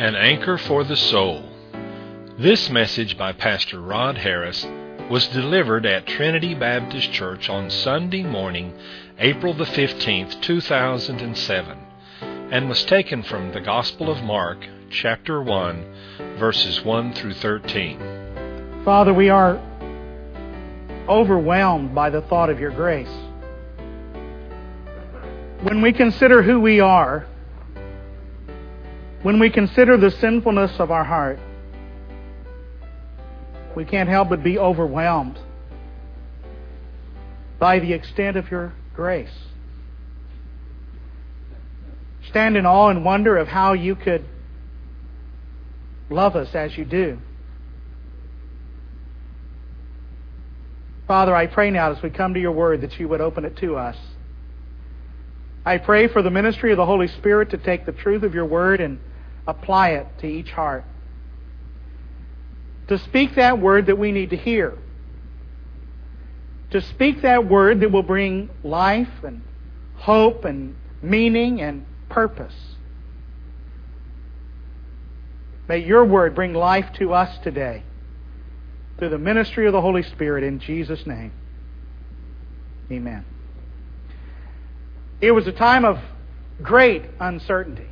An Anchor for the Soul. This message by Pastor Rod Harris was delivered at Trinity Baptist Church on Sunday morning, April the 15th, 2007, and was taken from the Gospel of Mark, chapter 1, verses 1 through 13. Father, we are overwhelmed by the thought of your grace. When we consider who we are, when we consider the sinfulness of our heart, we can't help but be overwhelmed by the extent of your grace. Stand in awe and wonder of how you could love us as you do. Father, I pray now as we come to your word that you would open it to us. I pray for the ministry of the Holy Spirit to take the truth of your word and apply it to each heart. To speak that word that we need to hear. To speak that word that will bring life and hope and meaning and purpose. May your word bring life to us today through the ministry of the Holy Spirit in Jesus' name. Amen. It was a time of great uncertainty.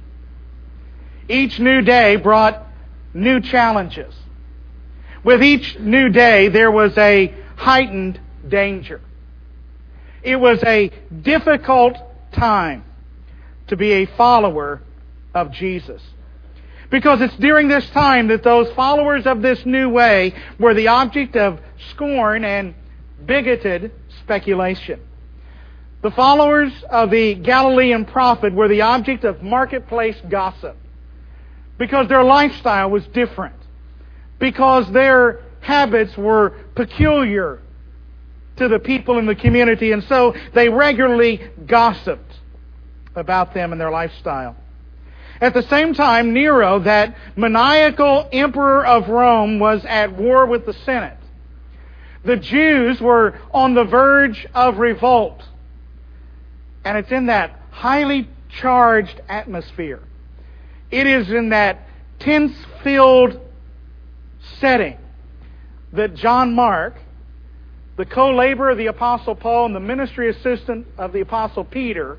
Each new day brought new challenges. With each new day, there was a heightened danger. It was a difficult time to be a follower of Jesus. Because it's during this time that those followers of this new way were the object of scorn and bigoted speculation. The followers of the Galilean prophet were the object of marketplace gossip because their lifestyle was different, because their habits were peculiar to the people in the community, and so they regularly gossiped about them and their lifestyle. At the same time, Nero, that maniacal emperor of Rome, was at war with the Senate. The Jews were on the verge of revolt. And it's in that highly charged atmosphere. It is in that tense-filled setting that John Mark, the co-laborer of the Apostle Paul and the ministry assistant of the Apostle Peter,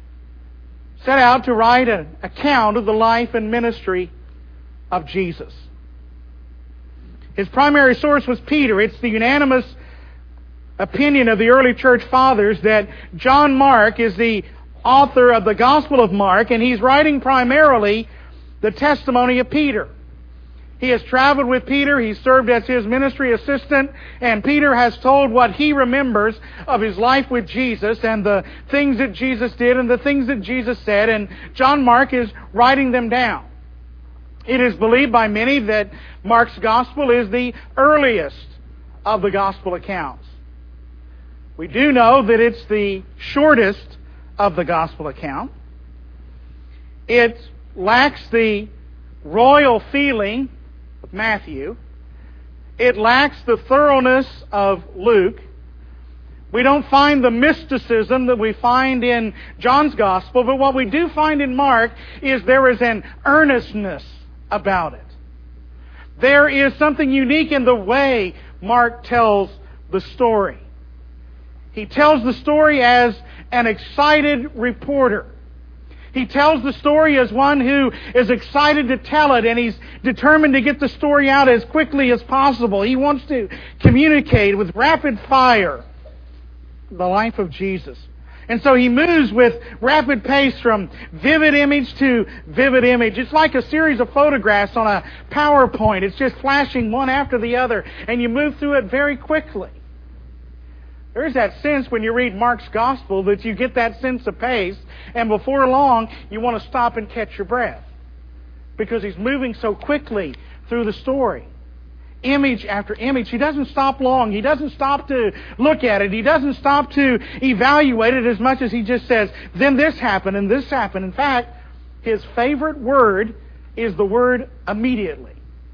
set out to write an account of the life and ministry of Jesus. His primary source was Peter. It's the unanimous opinion of the early church fathers that John Mark is the author of the Gospel of Mark, and he's writing primarily the testimony of Peter. He has traveled with Peter, he's served as his ministry assistant, and Peter has told what he remembers of his life with Jesus and the things that Jesus did and the things that Jesus said, and John Mark is writing them down. It is believed by many that Mark's Gospel is the earliest of the Gospel accounts. We do know that it's the shortest of the Gospel account. It lacks the royal feeling of Matthew. It lacks the thoroughness of Luke. We don't find the mysticism that we find in John's Gospel, but what we do find in Mark is there is an earnestness about it. There is something unique in the way Mark tells the story. He tells the story as an excited reporter. He tells the story as one who is excited to tell it, and he's determined to get the story out as quickly as possible. He wants to communicate with rapid fire the life of Jesus. And so he moves with rapid pace from vivid image to vivid image. It's like a series of photographs on a PowerPoint. It's just flashing one after the other, and you move through it very quickly. There is that sense when you read Mark's Gospel that you get that sense of pace, and before long you want to stop and catch your breath because he's moving so quickly through the story. Image after image. He doesn't stop long. He doesn't stop to look at it. He doesn't stop to evaluate it as much as he just says, then this happened and this happened. In fact, his favorite word is the word immediately.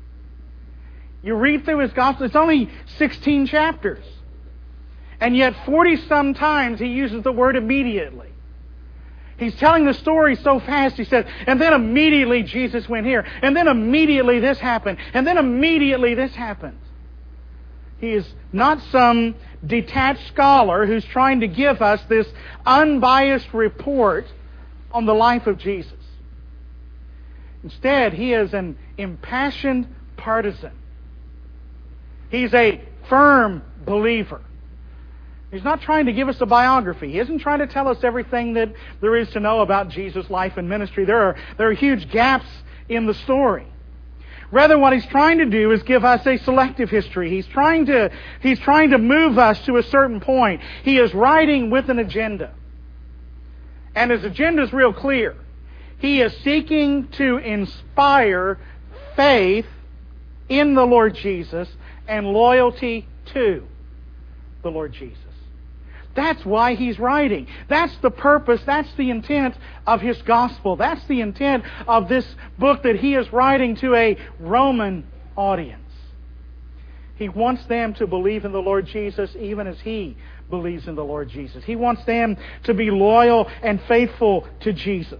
You read through his Gospel, it's only 16 chapters. And yet 40-some times he uses the word immediately. He's telling the story so fast, he said, and then immediately Jesus went here, and then immediately this happened, and then immediately this happened. He is not some detached scholar who's trying to give us this unbiased report on the life of Jesus. Instead, he is an impassioned partisan. He's a firm believer. He's not trying to give us a biography. He isn't trying to tell us everything that there is to know about Jesus' life and ministry. There are huge gaps in the story. Rather, what he's trying to do is give us a selective history. He's trying to move us to a certain point. He is writing with an agenda. And his agenda is real clear. He is seeking to inspire faith in the Lord Jesus and loyalty to the Lord Jesus. That's why he's writing. That's the purpose, that's the intent of his gospel. That's the intent of this book that he is writing to a Roman audience. He wants them to believe in the Lord Jesus even as he believes in the Lord Jesus. He wants them to be loyal and faithful to Jesus.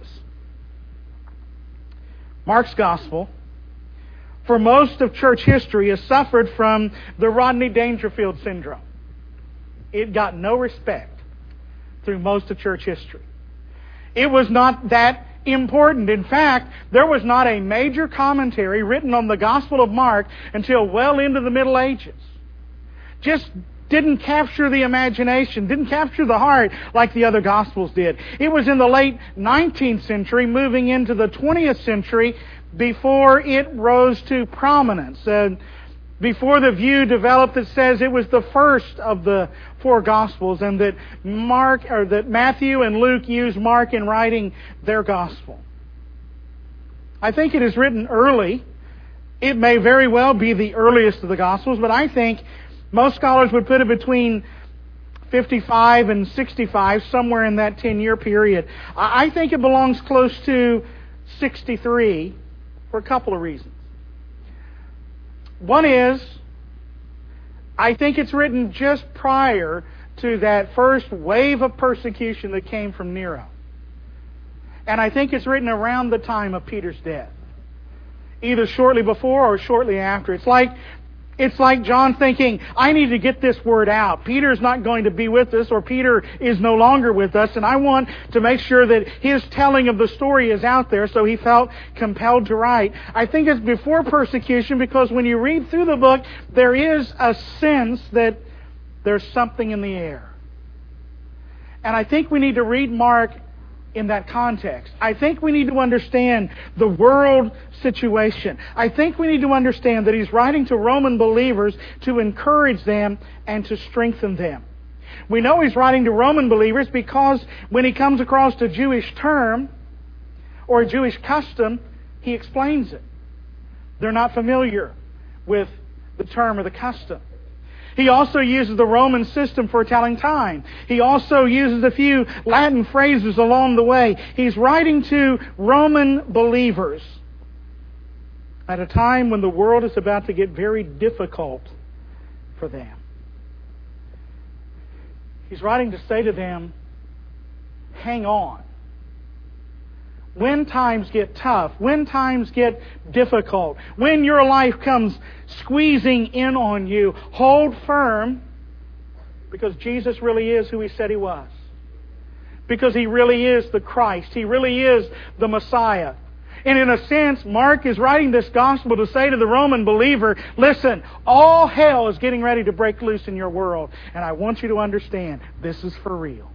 Mark's gospel, for most of church history, has suffered from the Rodney Dangerfield syndrome. It got no respect through most of church history. It was not that important. In fact, there was not a major commentary written on the Gospel of Mark until well into the Middle Ages. Just didn't capture the imagination, didn't capture the heart like the other Gospels did. It was in the late 19th century, moving into the 20th century, before it rose to prominence. Before the view developed that says it was the first of the four Gospels, and that Matthew and Luke used Mark in writing their Gospel. I think it is written early. It may very well be the earliest of the Gospels, but I think most scholars would put it between 55 and 65, somewhere in that 10-year period. I think it belongs close to 63 for a couple of reasons. One is, I think it's written just prior to that first wave of persecution that came from Nero. And I think it's written around the time of Peter's death. Either shortly before or shortly after. It's like John thinking, I need to get this word out. Peter's not going to be with us, or Peter is no longer with us, and I want to make sure that his telling of the story is out there, so he felt compelled to write. I think it's before persecution, because when you read through the book, there is a sense that there's something in the air. And I think we need to read Mark in that context. I think we need to understand the world situation. I think we need to understand that he's writing to Roman believers to encourage them and to strengthen them. We know he's writing to Roman believers because when he comes across a Jewish term or a Jewish custom, he explains it. They're not familiar with the term or the custom. He also uses the Roman system for telling time. He also uses a few Latin phrases along the way. He's writing to Roman believers at a time when the world is about to get very difficult for them. He's writing to say to them, hang on. When times get tough, when times get difficult, when your life comes squeezing in on you, hold firm, because Jesus really is who He said He was. Because He really is the Christ. He really is the Messiah. And in a sense, Mark is writing this gospel to say to the Roman believer, listen, all hell is getting ready to break loose in your world. And I want you to understand, this is for real.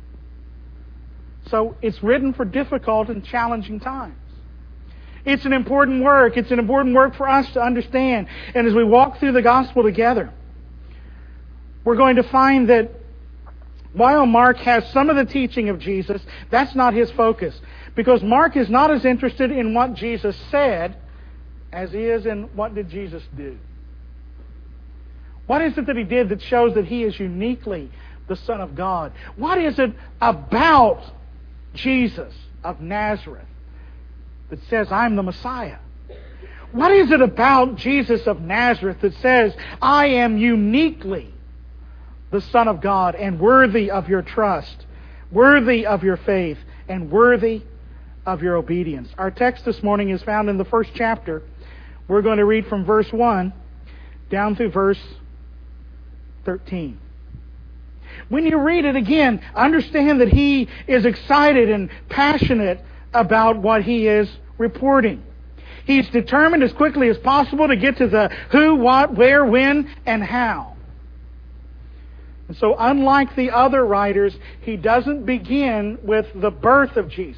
So it's written for difficult and challenging times. It's an important work. It's an important work for us to understand. And as we walk through the gospel together, we're going to find that while Mark has some of the teaching of Jesus, that's not his focus. Because Mark is not as interested in what Jesus said as he is in what did Jesus do. What is it that He did that shows that He is uniquely the Son of God? What is it about Jesus of Nazareth that says, I'm the Messiah? What is it about Jesus of Nazareth that says, I am uniquely the Son of God and worthy of your trust, worthy of your faith, and worthy of your obedience. Our text this morning is found in the first chapter. We're going to read from verse 1 down through verse 13. When you read it again, understand that he is excited and passionate about what he is reporting. He's determined as quickly as possible to get to the who, what, where, when, and how. And so unlike the other writers, he doesn't begin with the birth of Jesus.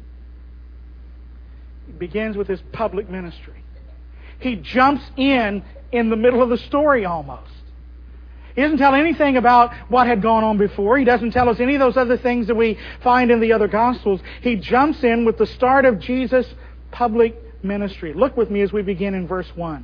He begins with his public ministry. He jumps in the middle of the story almost. He doesn't tell anything about what had gone on before. He doesn't tell us any of those other things that we find in the other Gospels. He jumps in with the start of Jesus' public ministry. Look with me as we begin in verse 1.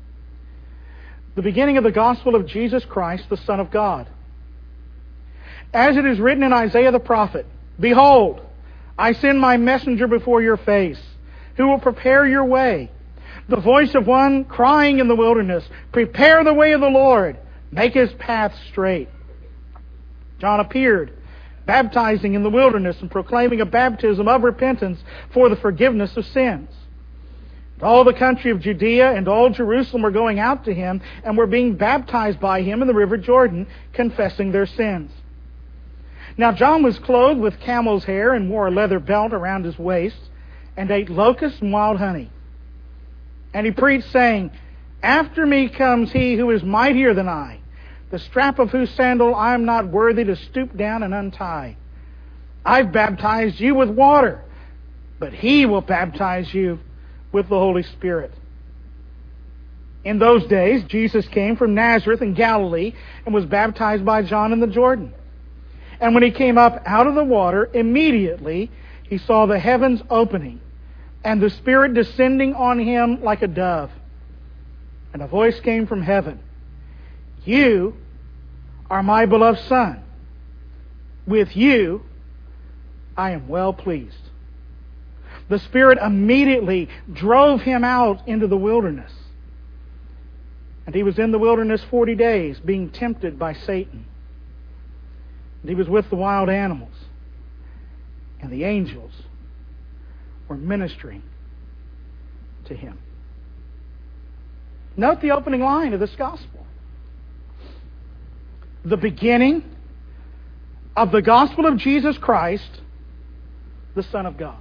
The beginning of the Gospel of Jesus Christ, the Son of God. As it is written in Isaiah the prophet, "Behold, I send my messenger before your face, who will prepare your way. The voice of one crying in the wilderness, prepare the way of the Lord. Make His path straight." John appeared, baptizing in the wilderness and proclaiming a baptism of repentance for the forgiveness of sins. And all the country of Judea and all Jerusalem were going out to Him and were being baptized by Him in the river Jordan, confessing their sins. Now John was clothed with camel's hair and wore a leather belt around his waist and ate locusts and wild honey. And he preached, saying, "After me comes He who is mightier than I, the strap of whose sandal I am not worthy to stoop down and untie. I've baptized you with water, but He will baptize you with the Holy Spirit." In those days, Jesus came from Nazareth in Galilee and was baptized by John in the Jordan. And when He came up out of the water, immediately He saw the heavens opening and the Spirit descending on Him like a dove. And a voice came from heaven, "You are my beloved Son. With you I am well pleased." The Spirit immediately drove Him out into the wilderness. And He was in the wilderness 40 days, being tempted by Satan. And He was with the wild animals. And the angels were ministering to Him. Note the opening line of this Gospel. The beginning of the Gospel of Jesus Christ, the Son of God.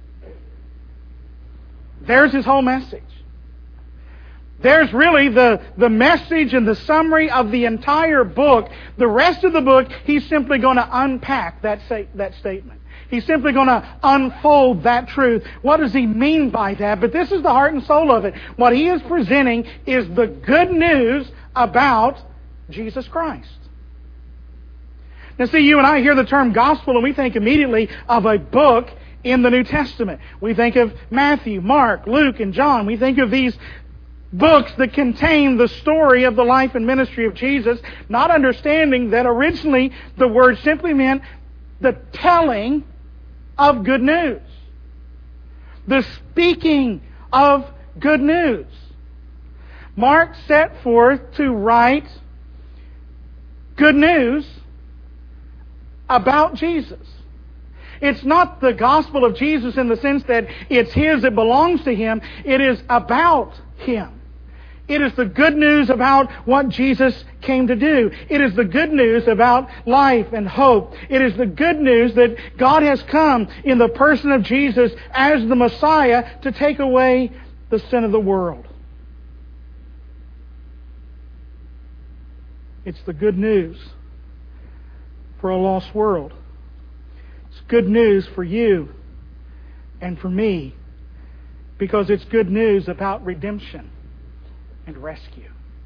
There's His whole message. There's really the message and the summary of the entire book. The rest of the book, He's simply going to unpack that statement. He's simply going to unfold that truth. What does He mean by that? But this is the heart and soul of it. What He is presenting is the good news about Jesus Christ. Now see, you and I hear the term gospel and we think immediately of a book in the New Testament. We think of Matthew, Mark, Luke, and John. We think of these books that contain the story of the life and ministry of Jesus, not understanding that originally the word simply meant the telling of good news. The speaking of good news. Mark set forth to write good news about Jesus. It's not the gospel of Jesus in the sense that it's His, it belongs to Him. It is about Him. It is the good news about what Jesus came to do. It is the good news about life and hope. It is the good news that God has come in the person of Jesus as the Messiah to take away the sin of the world. It's the good news for a lost world. It's good news for you and for me because it's good news about redemption and rescue.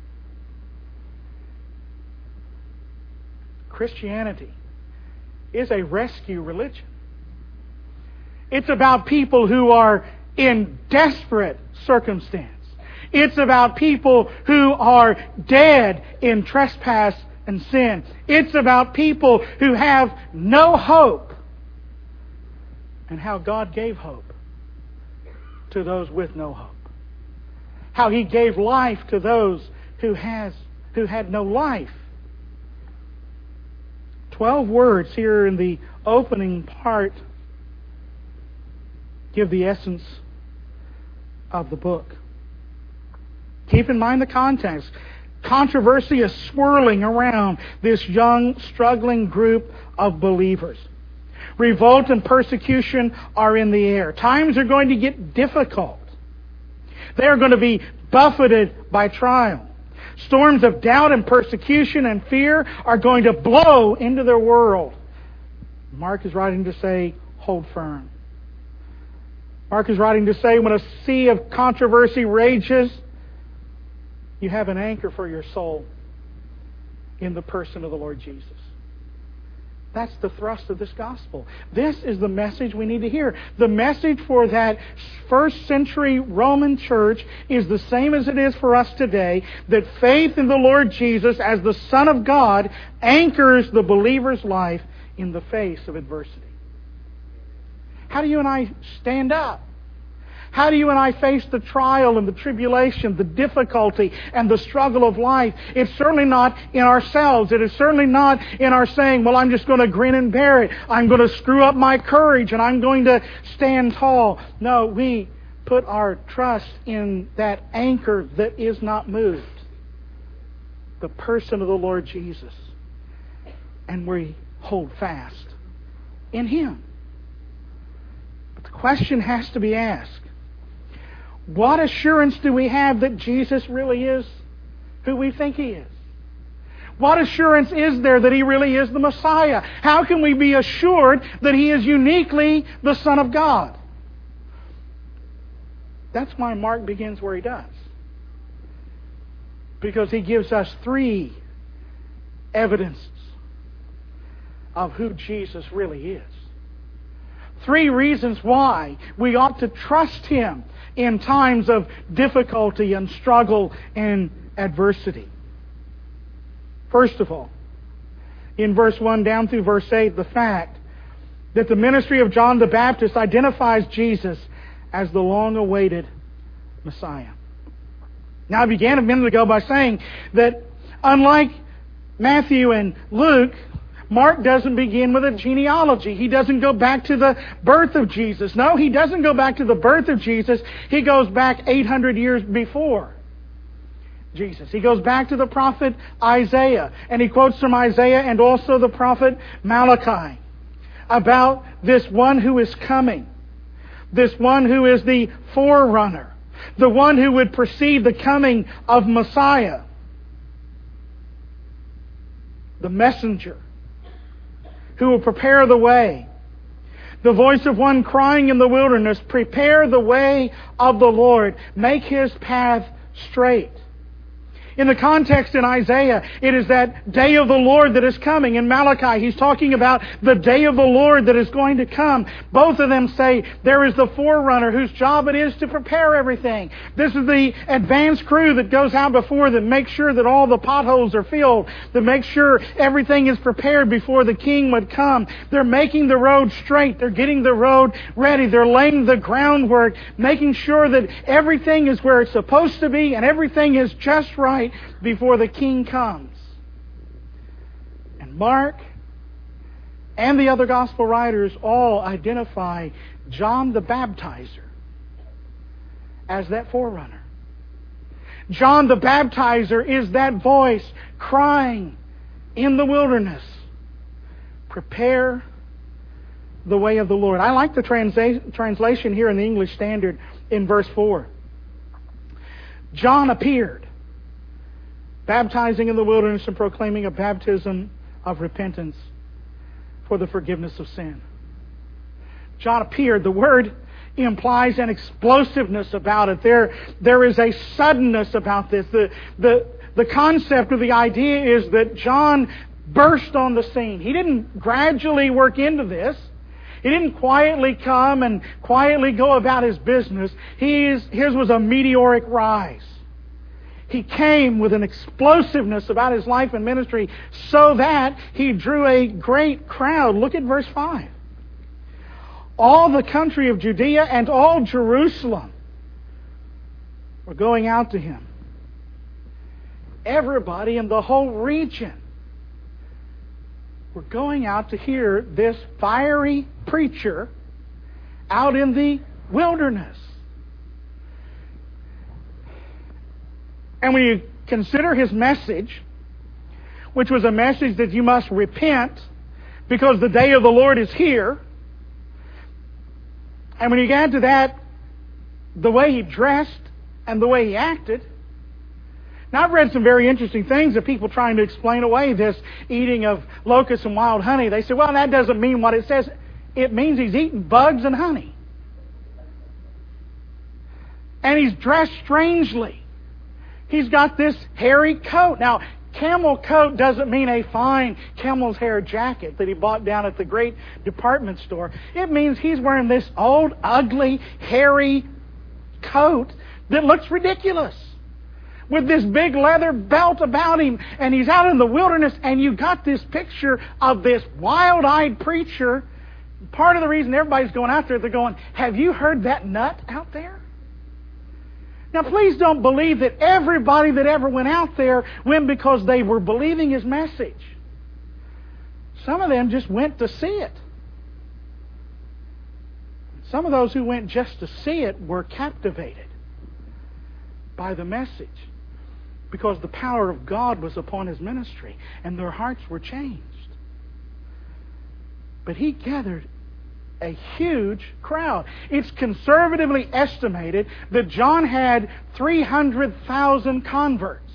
Christianity is a rescue religion. It's about people who are in desperate circumstance. It's about people who are dead in trespass and sin. It's about people who have no hope and how God gave hope to those with no hope. How He gave life to those who had no life. 12 words here in the opening part give the essence of the book. Keep in mind the context. Controversy is swirling around this young, struggling group of believers. Revolt and persecution are in the air. Times are going to get difficult. They are going to be buffeted by trial. Storms of doubt and persecution and fear are going to blow into their world. Mark is writing to say, hold firm. Mark is writing to say, when a sea of controversy rages, you have an anchor for your soul in the person of the Lord Jesus. That's the thrust of this gospel. This is the message we need to hear. The message for that first century Roman church is the same as it is for us today, that faith in the Lord Jesus as the Son of God anchors the believer's life in the face of adversity. How do you and I stand up? How do you and I face the trial and the tribulation, the difficulty and the struggle of life? It's certainly not in ourselves. It is certainly not in our saying, well, I'm just going to grin and bear it. I'm going to screw up my courage and I'm going to stand tall. No, we put our trust in that anchor that is not moved. The person of the Lord Jesus. And we hold fast in Him. But the question has to be asked. What assurance do we have that Jesus really is who we think He is? What assurance is there that He really is the Messiah? How can we be assured that He is uniquely the Son of God? That's why Mark begins where he does. Because he gives us 3 evidences of who Jesus really is. 3 reasons why we ought to trust Him in times of difficulty and struggle and adversity. First of all, in verse 1 down through verse 8, the fact that the ministry of John the Baptist identifies Jesus as the long-awaited Messiah. Now, I began a minute ago by saying that unlike Matthew and Luke, Mark doesn't begin with a genealogy. He doesn't go back to the birth of Jesus. No, he doesn't go back to the birth of Jesus. He goes back 800 years before Jesus. He goes back to the prophet Isaiah. And he quotes from Isaiah and also the prophet Malachi about this one who is coming. This one who is the forerunner. The one who would precede the coming of Messiah. The messenger who will prepare the way. The voice of one crying in the wilderness, prepare the way of the Lord. Make His path straight. In the context in Isaiah, it is that day of the Lord that is coming. In Malachi, he's talking about the day of the Lord that is going to come. Both of them say there is the forerunner whose job it is to prepare everything. This is the advance crew that goes out before that makes sure that all the potholes are filled, that makes sure everything is prepared before the King would come. They're making the road straight. They're getting the road ready. They're laying the groundwork, making sure that everything is where it's supposed to be and everything is just right before the King comes. And Mark and the other gospel writers all identify John the Baptizer as that forerunner. John the Baptizer is that voice crying in the wilderness, prepare the way of the Lord. I like the translation here in the English Standard in verse 4. John appeared, baptizing in the wilderness and proclaiming a baptism of repentance for the forgiveness of sin. John appeared. The word implies an explosiveness about it. There is a suddenness about this. The concept or the idea is that John burst on the scene. He didn't gradually work into this. He didn't quietly come and quietly go about his business. His was a meteoric rise. He came with an explosiveness about His life and ministry so that He drew a great crowd. Look at verse 5. All the country of Judea and all Jerusalem were going out to Him. Everybody in the whole region were going out to hear this fiery preacher out in the wilderness. And when you consider His message, which was a message that you must repent because the day of the Lord is here, and when you add to that the way He dressed and the way He acted. Now, I've read some very interesting things of people trying to explain away this eating of locusts and wild honey. They say, well, that doesn't mean what it says. It means He's eating bugs and honey. And He's dressed strangely. He's got this hairy coat. Now, camel coat doesn't mean a fine camel's hair jacket that he bought down at the great department store. It means he's wearing this old, ugly, hairy coat that looks ridiculous, with this big leather belt about him, and he's out in the wilderness, and you got this picture of this wild-eyed preacher. Part of the reason everybody's going out there, they're going, have you heard that nut out there? Now, please don't believe that everybody that ever went out there went because they were believing His message. Some of them just went to see it. Some of those who went just to see it were captivated by the message because the power of God was upon His ministry and their hearts were changed. But He gathered a huge crowd. It's conservatively estimated that John had 300,000 converts.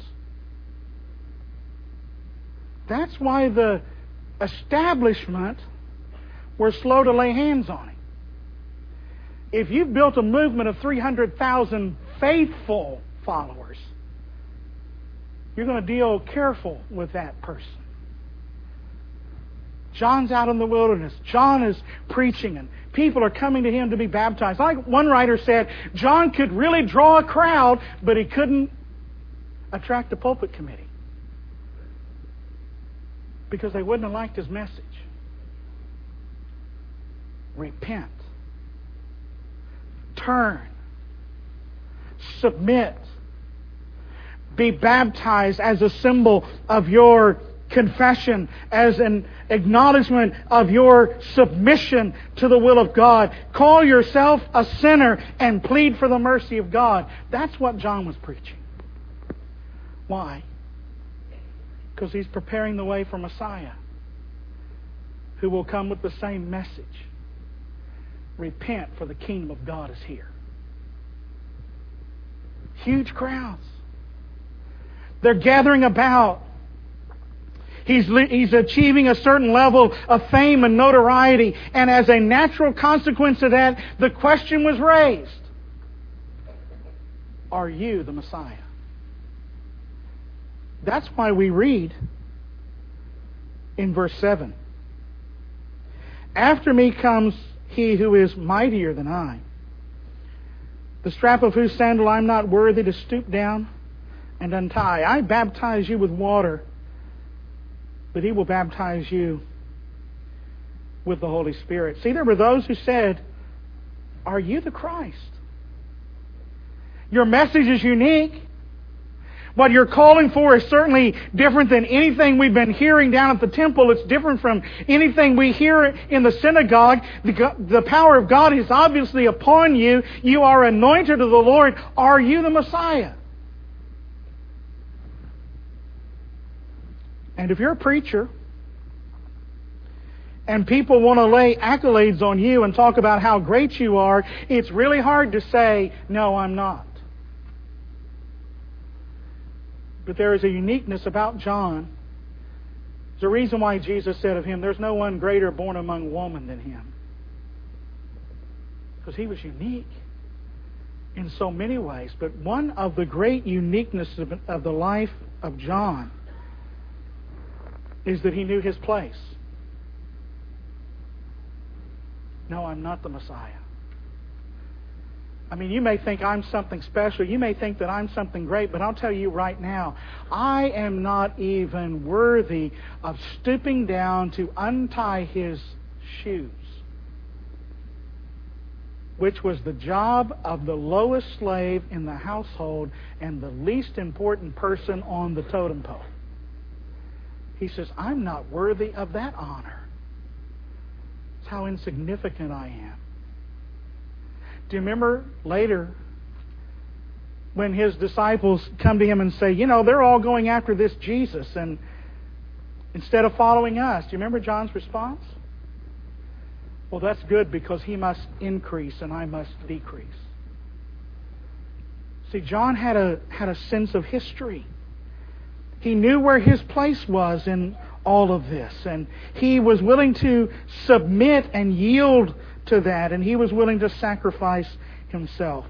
That's why the establishment were slow to lay hands on him. If you've built a movement of 300,000 faithful followers, you're going to deal careful with that person. John's out in the wilderness. John is preaching, and people are coming to him to be baptized. Like one writer said, John could really draw a crowd, but he couldn't attract a pulpit committee because they wouldn't have liked his message. Repent. Turn. Submit. Be baptized as a symbol of your confession, as an acknowledgement of your submission to the will of God. Call yourself a sinner and plead for the mercy of God. That's what John was preaching. Why? Because he's preparing the way for Messiah, who will come with the same message. Repent, for the kingdom of God is here. Huge crowds. They're gathering about. He's achieving a certain level of fame and notoriety. And as a natural consequence of that, the question was raised. Are you the Messiah? That's why we read in verse 7. After me comes He who is mightier than I, the strap of whose sandal I am not worthy to stoop down and untie. I baptize you with water, but He will baptize you with the Holy Spirit. See, there were those who said, are you the Christ? Your message is unique. What you're calling for is certainly different than anything we've been hearing down at the temple. It's different from anything we hear in the synagogue. The power of God is obviously upon you. You are anointed of the Lord. Are you the Messiah? And if you're a preacher and people want to lay accolades on you and talk about how great you are, it's really hard to say, no, I'm not. But there is a uniqueness about John. There's a reason why Jesus said of him, there's no one greater born among women than him. Because he was unique in so many ways. But one of the great uniquenesses of the life of John is that he knew his place. No, I'm not the Messiah. I mean, you may think I'm something special. You may think that I'm something great, but I'll tell you right now, I am not even worthy of stooping down to untie His shoes, which was the job of the lowest slave in the household and the least important person on the totem pole. He says, I'm not worthy of that honor. It's how insignificant I am. Do you remember later when His disciples come to Him and say, they're all going after this Jesus and instead of following us? Do you remember John's response? Well, that's good because He must increase and I must decrease. See, John had a sense of history. He knew where his place was in all of this, and he was willing to submit and yield to that, and he was willing to sacrifice himself.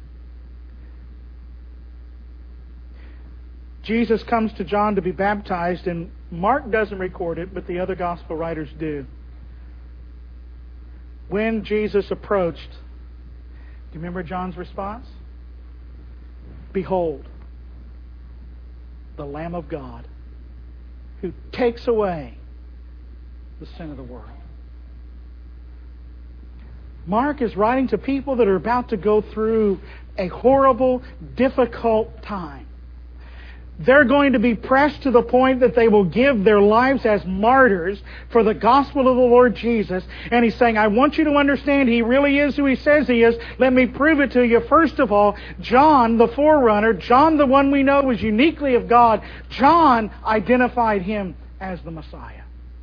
Jesus comes to John to be baptized, and Mark doesn't record it, but the other gospel writers do. When Jesus approached, do you remember John's response? Behold, the Lamb of God who takes away the sin of the world. Mark is writing to people that are about to go through a horrible, difficult time. They're going to be pressed to the point that they will give their lives as martyrs for the gospel of the Lord Jesus. And He's saying, I want you to understand He really is who He says He is. Let me prove it to you. First of all, John, the forerunner, John, the one we know was uniquely of God, John identified Him as the Messiah.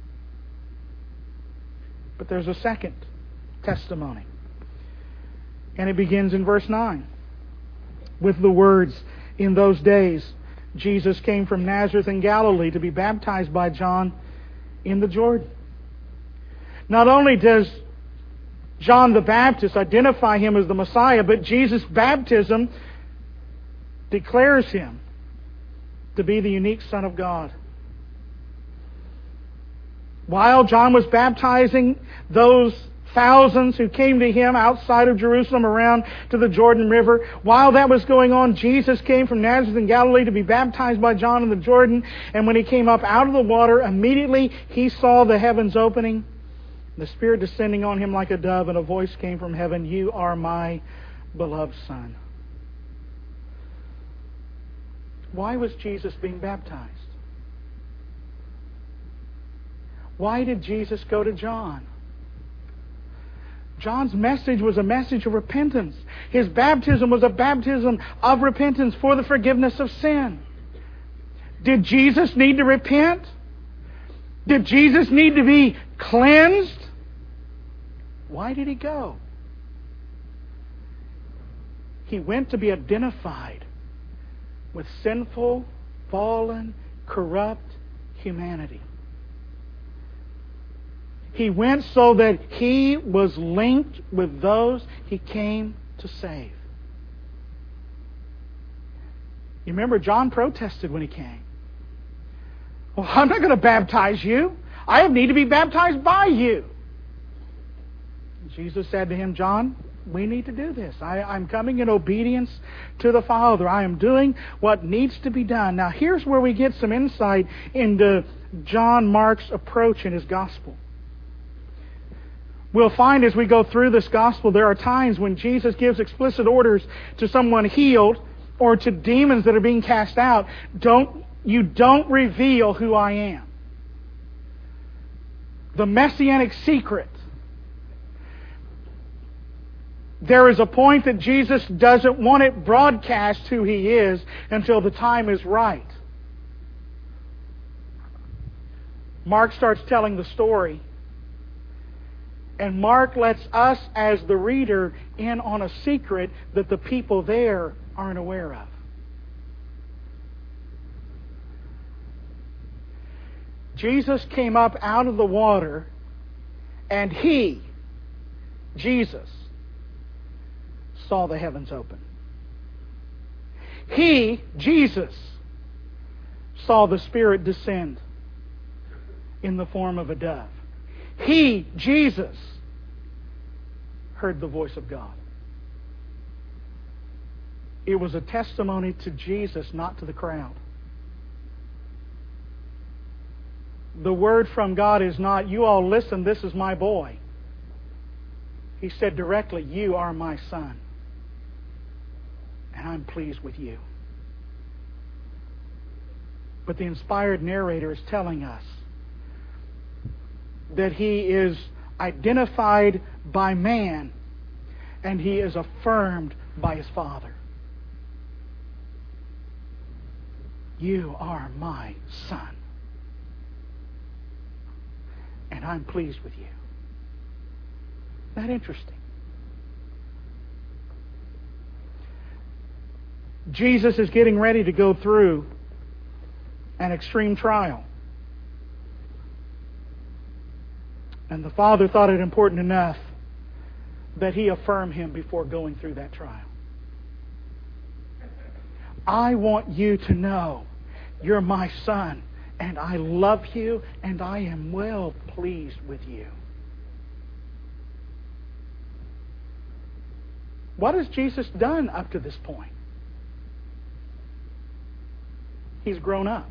But there's a second testimony. And it begins in verse 9 with the words, in those days, Jesus came from Nazareth in Galilee to be baptized by John in the Jordan. Not only does John the Baptist identify Him as the Messiah, but Jesus' baptism declares Him to be the unique Son of God. While John was baptizing those thousands who came to Him outside of Jerusalem around to the Jordan River, while that was going on, Jesus came from Nazareth in Galilee to be baptized by John in the Jordan. And when He came up out of the water, immediately He saw the heavens opening, the Spirit descending on Him like a dove, and a voice came from heaven, You are my beloved Son. Why was Jesus being baptized? Why did Jesus go to John? John's message was a message of repentance. His baptism was a baptism of repentance for the forgiveness of sin. Did Jesus need to repent? Did Jesus need to be cleansed? Why did He go? He went to be identified with sinful, fallen, corrupt humanity. He went so that He was linked with those He came to save. You remember John protested when He came. Well, I'm not going to baptize you. I need to be baptized by you. Jesus said to him, John, we need to do this. I'm coming in obedience to the Father. I am doing what needs to be done. Now here's where we get some insight into John Mark's approach in his gospel. We'll find as we go through this gospel, there are times when Jesus gives explicit orders to someone healed or to demons that are being cast out. You don't reveal who I am. The messianic secret. There is a point that Jesus doesn't want it broadcast who He is until the time is right. Mark starts telling the story. And Mark lets us, as the reader, in on a secret that the people there aren't aware of. Jesus came up out of the water, and He, Jesus, saw the heavens open. He, Jesus, saw the Spirit descend in the form of a dove. He, Jesus, heard the voice of God. It was a testimony to Jesus, not to the crowd. The word from God is not, you all listen, this is my boy. He said directly, you are my son, and I'm pleased with you. But the inspired narrator is telling us that He is identified by man and he is affirmed by his Father. You are my Son, and I'm pleased with you. Isn't that interesting? Jesus is getting ready to go through an extreme trial. And the Father thought it important enough that He affirm Him before going through that trial. I want you to know you're my Son, and I love you, and I am well pleased with you. What has Jesus done up to this point? He's grown up.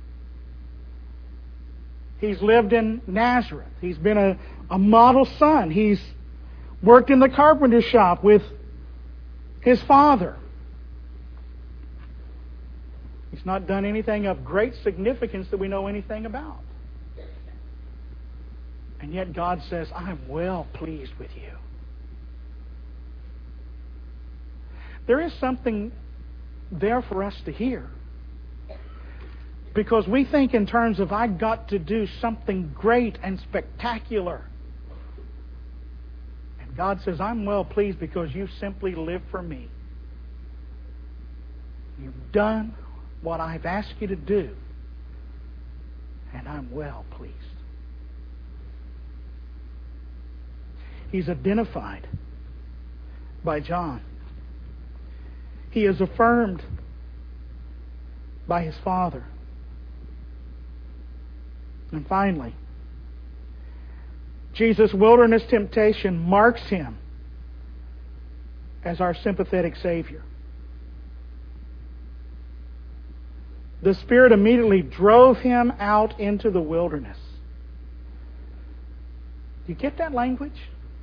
He's lived in Nazareth. He's been a model son. He's worked in the carpenter shop with his father. He's not done anything of great significance that we know anything about. And yet God says, I'm well pleased with you. There is something there for us to hear. Because we think in terms of, I got to do something great and spectacular. And God says, I'm well pleased because you simply live for me. You've done what I've asked you to do, and I'm well pleased. He's identified by John. He is affirmed by his Father. And finally, Jesus' wilderness temptation marks Him as our sympathetic Savior. The Spirit immediately drove Him out into the wilderness. Do you get that language?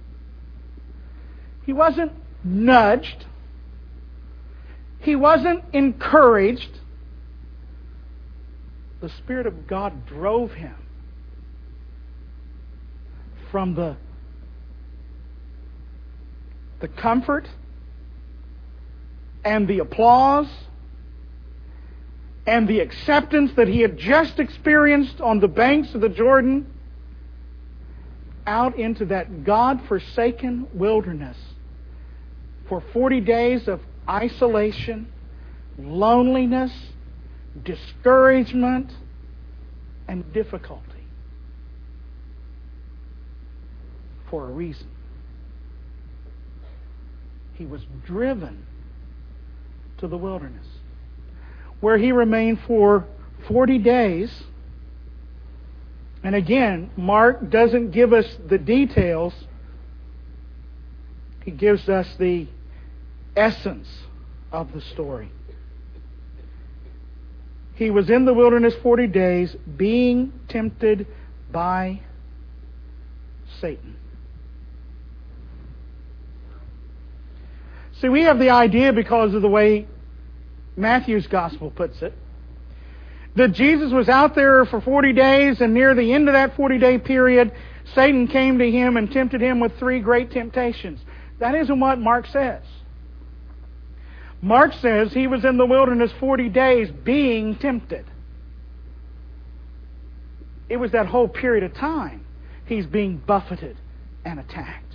He wasn't nudged. He wasn't encouraged. The Spirit of God drove Him from the comfort and the applause and the acceptance that He had just experienced on the banks of the Jordan out into that God-forsaken wilderness for 40 days of isolation, loneliness, discouragement, and difficulty. For a reason. He was driven to the wilderness, where He remained for 40 days. And again, Mark doesn't give us the details. He gives us the essence of the story. He was in the wilderness 40 days, being tempted by Satan. See, we have the idea, because of the way Matthew's Gospel puts it, that Jesus was out there for 40 days, and near the end of that 40-day period, Satan came to Him and tempted Him with 3 great temptations. That isn't what Mark says. Mark says He was in the wilderness 40 days being tempted. It was that whole period of time He's being buffeted and attacked.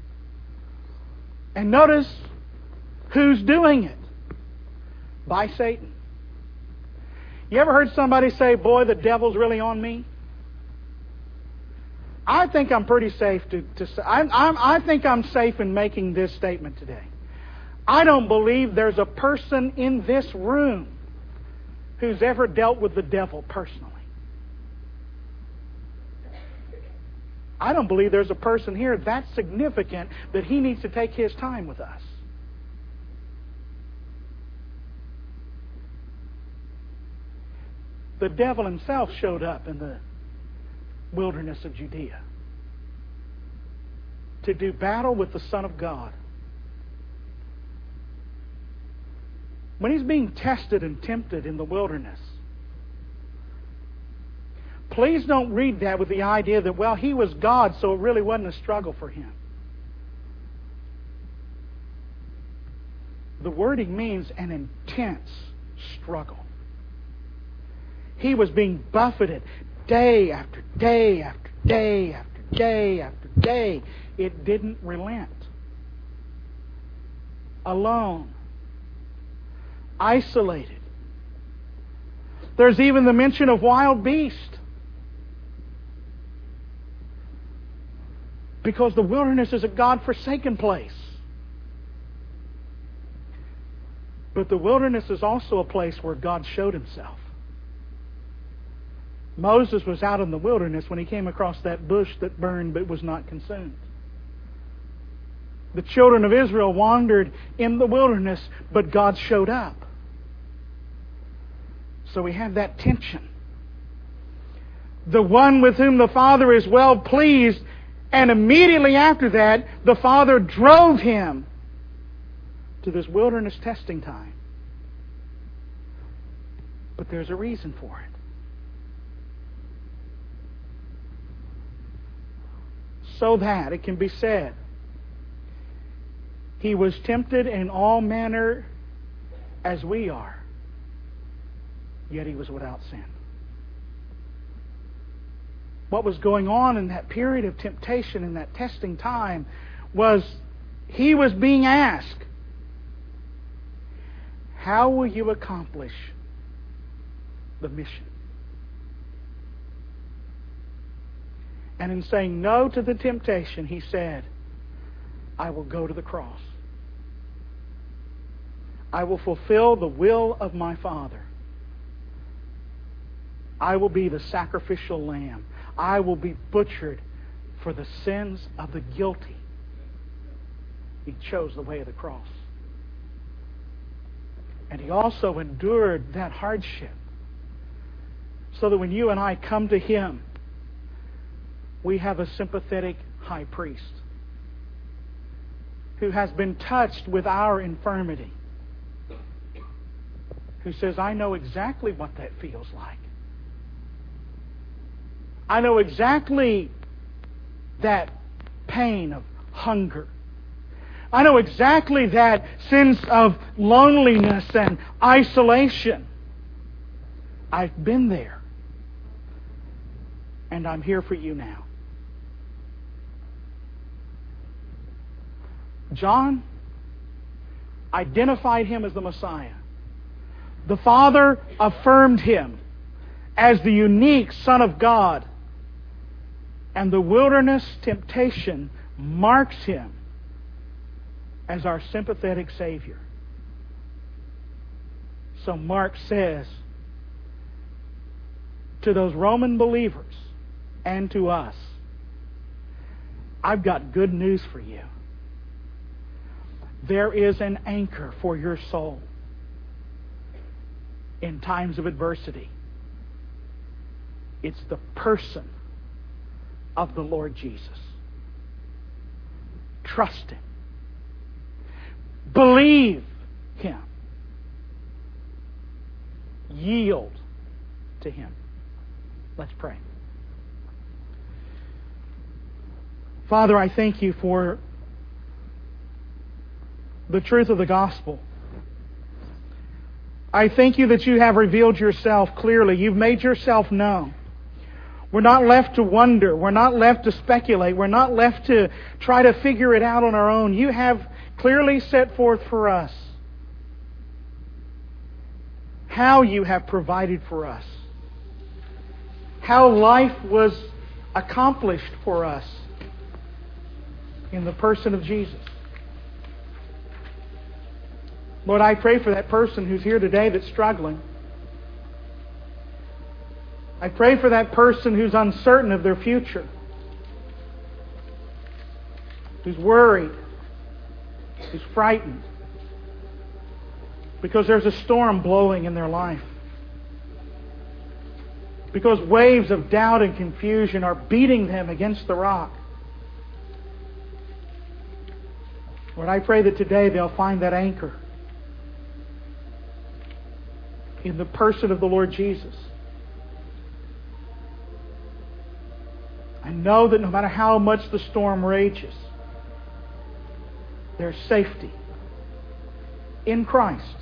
And notice who's doing it? By Satan. You ever heard somebody say, boy, the devil's really on me? I think I'm pretty safe to say. I think I'm safe in making this statement today. I don't believe there's a person in this room who's ever dealt with the devil personally. I don't believe there's a person here that significant that he needs to take his time with us. The devil himself showed up in the wilderness of Judea to do battle with the Son of God. When He's being tested and tempted in the wilderness, please don't read that with the idea that, well, He was God, so it really wasn't a struggle for Him. The wording means an intense struggle. He was being buffeted day after day after day after day after day. It didn't relent. Alone. Isolated. There's even the mention of wild beast. Because the wilderness is a God-forsaken place. But the wilderness is also a place where God showed Himself. Moses was out in the wilderness when he came across that bush that burned but was not consumed. The children of Israel wandered in the wilderness, but God showed up. So we have that tension. The one with whom the Father is well pleased, and immediately after that, the Father drove him to this wilderness testing time. But there's a reason for it. So that it can be said, He was tempted in all manner as we are, yet He was without sin. What was going on in that period of temptation, in that testing time, was He was being asked, how will you accomplish the mission? And in saying no to the temptation, He said, I will go to the cross. I will fulfill the will of my Father. I will be the sacrificial lamb. I will be butchered for the sins of the guilty. He chose the way of the cross. And He also endured that hardship so that when you and I come to Him, we have a sympathetic high priest who has been touched with our infirmity, who says, I know exactly what that feels like. I know exactly that pain of hunger. I know exactly that sense of loneliness and isolation. I've been there. And I'm here for you now. John identified Him as the Messiah. The Father affirmed Him as the unique Son of God. And the wilderness temptation marks Him as our sympathetic Savior. So Mark says to those Roman believers and to us, I've got good news for you. There is an anchor for your soul in times of adversity. It's the person of the Lord Jesus. Trust Him. Believe Him. Yield to Him. Let's pray. Father, I thank You for the truth of the gospel. I thank You that You have revealed Yourself clearly. You've made Yourself known. We're not left to wonder. We're not left to speculate. We're not left to try to figure it out on our own. You have clearly set forth for us how You have provided for us, how life was accomplished for us in the person of Jesus. Lord, I pray for that person who's here today that's struggling. I pray for that person who's uncertain of their future, who's worried, who's frightened, because there's a storm blowing in their life, because waves of doubt and confusion are beating them against the rock. Lord, I pray that today they'll find that anchor in the person of the Lord Jesus. I know that no matter how much the storm rages, there's safety in Christ,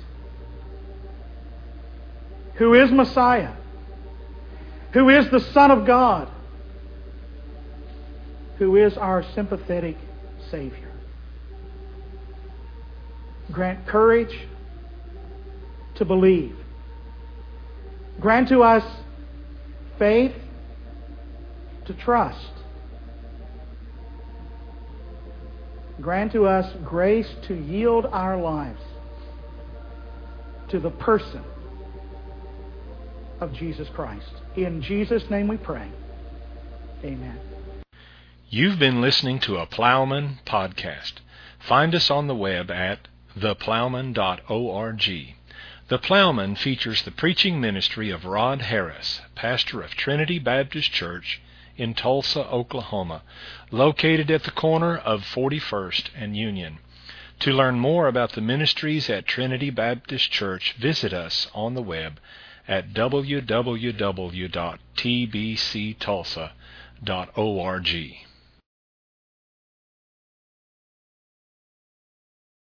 who is Messiah, who is the Son of God, who is our sympathetic Savior. Grant courage to believe. Grant to us faith to trust. Grant to us grace to yield our lives to the person of Jesus Christ. In Jesus' name we pray. Amen. You've been listening to a Plowman podcast. Find us on the web at theplowman.org. The Plowman features the preaching ministry of Rod Harris, pastor of Trinity Baptist Church in Tulsa, Oklahoma, located at the corner of 41st and Union. To learn more about the ministries at Trinity Baptist Church, visit us on the web at www.tbctulsa.org.